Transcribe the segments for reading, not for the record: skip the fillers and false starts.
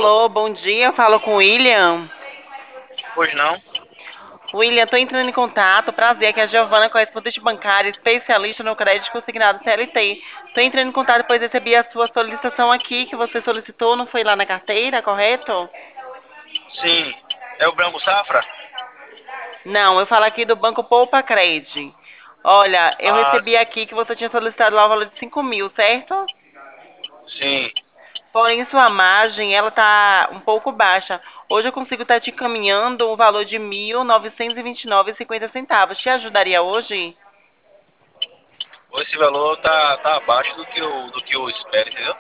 Alô, bom dia. Eu falo com o William. Pois não? William, tô entrando em contato. Prazer, aqui é a Giovana, correspondente bancária, especialista no crédito consignado CLT. Tô entrando em contato, pois recebi a sua solicitação aqui, que você solicitou, não foi lá na carteira, correto? Sim. É o Branco Safra? Não, eu falo aqui do Banco Poupa Cred. Olha, eu Ah, recebi aqui que você tinha solicitado lá o valor de 5.000, certo? sim. Porém, sua margem, ela tá um pouco baixa. Hoje eu consigo estar te encaminhando um valor de 1.929,50 centavos. Te ajudaria hoje? Esse valor tá abaixo do que eu espero, entendeu?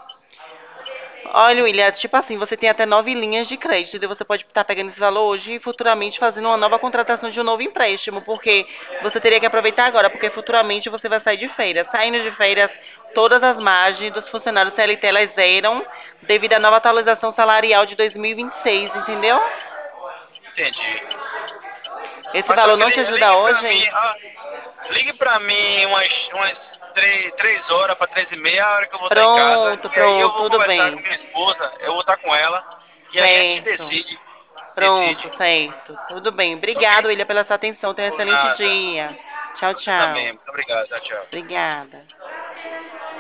Olha, William, tipo assim, você tem até 9 linhas de crédito, e você pode estar pegando esse valor hoje e futuramente fazendo uma nova contratação de um novo empréstimo, porque você teria que aproveitar agora, porque futuramente você vai sair de férias. Saindo de férias, todas as margens dos funcionários CLT elas zeram devido à nova atualização salarial de 2026, entendeu? Entendi. Esse Mas só valor que não te ajuda ligue pra hoje, mim, hein? ligue pra mim umas 3 horas pra 3h30, a hora que eu vou estar em casa. Pronto, E aí eu pronto, vou tudo conversar com bem. minha esposa, eu vou estar com ela. E aí a gente Certo. decide. Pronto, Decide. certo. Tudo bem. Ok? Obrigado, William, pela sua atenção. Tenha um Por excelente nada. dia. Tchau, Você tchau. também. Muito obrigado. Tchau, tchau. Obrigada.